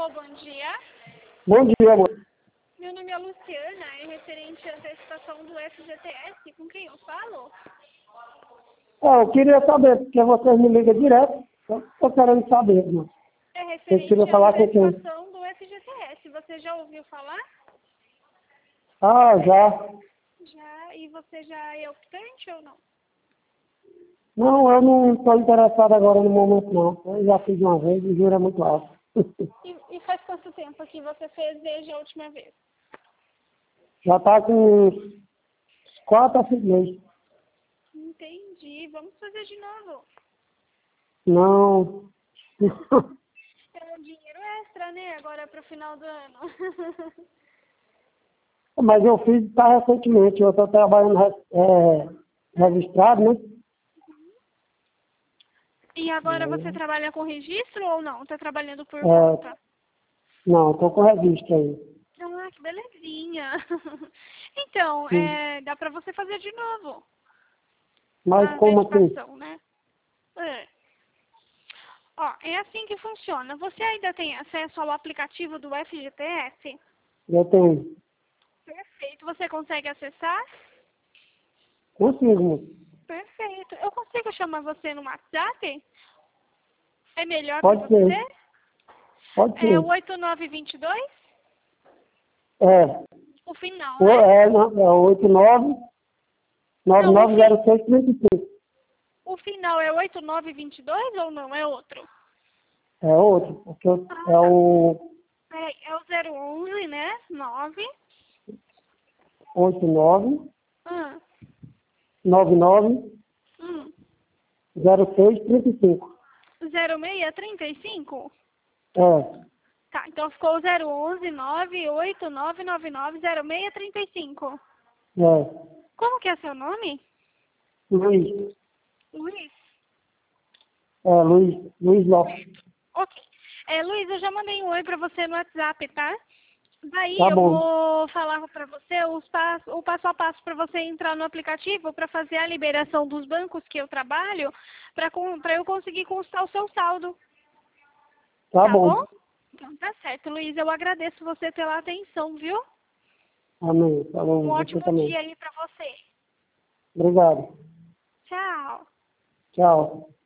Alô, bom dia. Bom dia, amor. Meu nome é Luciana, é referente à antecipação do FGTS. Com quem eu falo? Eu queria saber, porque vocês me ligam direto. Eu tô querendo saber, irmão. É Vocês queriam referente à falar com quem? antecipação do FGTS. Você já ouviu falar? Ah, já. Já. E você já é optante ou não? Não, eu não estou interessado agora no momento, não. Eu já fiz uma vez e o juro é muito alto. E faz quanto tempo que você fez desde a última vez? Já está com uns 4 a 5 meses. Entendi. Vamos fazer de novo. Não. É um dinheiro extra, né? Agora para o final do ano. Mas eu fiz tá, recentemente. Eu estou trabalhando registrado, né? E agora você trabalha com registro ou não? Está trabalhando por É, conta? não, estou com registro aí. Ah, que belezinha. Então, Sim. dá para você fazer de novo Mas a como assim? antecipação, né? É. Ó, é assim que funciona. Você ainda tem acesso ao aplicativo do FGTS? Eu tenho. Perfeito. Você consegue acessar? Consigo, moço. Perfeito. Eu consigo chamar você no WhatsApp? É melhor para Pode ser. você? Pode É o ser. 8922? É. O final, né? É 89 Não, 9906 35. o final é 8922 ou não? É outro? É outro, porque Ah, é tá. o Peraí, é o 011, né? 9. 89 Ah, 99 hum. 06 35. 0635? É, Tá, então ficou 011 98999 0635. é. Como que é seu nome? Luiz. Luiz. Luiz Lopes. Ok. Luiz, eu já mandei um oi pra você no WhatsApp, tá? Daí Tá eu bom. vou falar pra você o passo a passo para você entrar no aplicativo para fazer a liberação dos bancos que eu trabalho, para eu conseguir constar o seu saldo. Tá Tá bom? bom. Então tá certo, Luiz. Eu agradeço você pela atenção, viu? Amém. Tá Um bom. Você ótimo também. dia aí pra você. Obrigado. Tchau. Tchau.